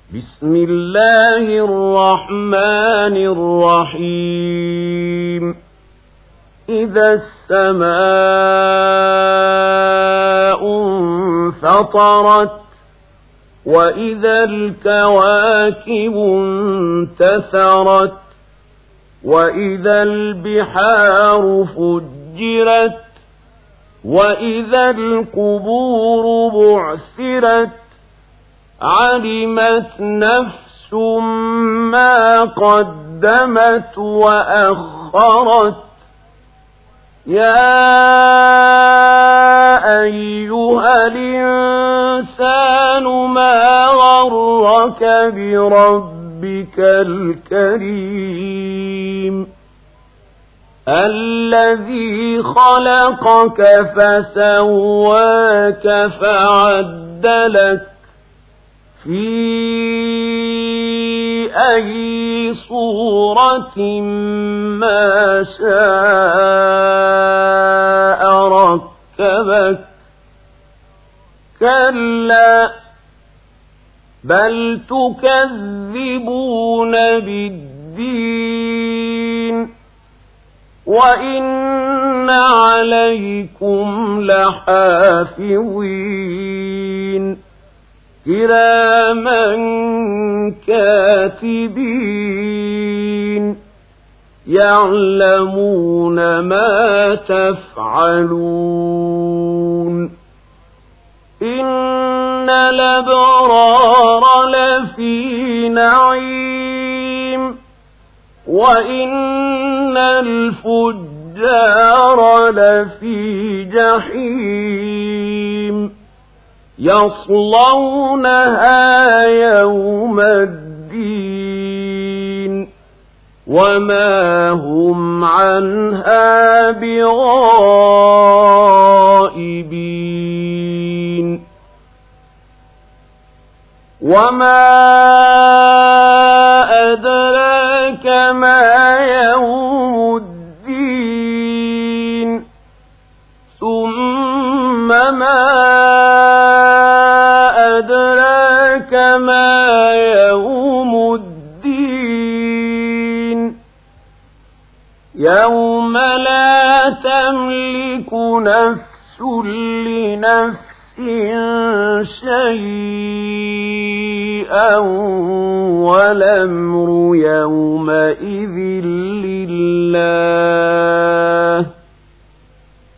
بسم الله الرحمن الرحيم إذا السماء انفطرت وإذا الكواكب انتثرت وإذا البحار فجرت وإذا القبور بعثرت علمت نفس ما قدمت وأخرت يا أيها الإنسان ما غرك بربك الكريم الذي خلقك فسواك فعدلك في أي صورة ما شاء ركبك كلا بل تكذبون بالدين وإن عليكم لحافظين كراما كاتبين يعلمون ما تفعلون إن الأبرار لفي نعيم وإن الفجار لفي جحيم يصلونها يوم الدين وما هم عنها بغائبين وما أدراك ما يوم الدين ثم ما أدراك ما يوم الدين يوم لا تملك نفس لنفس شيئا والأمر يومئذ لله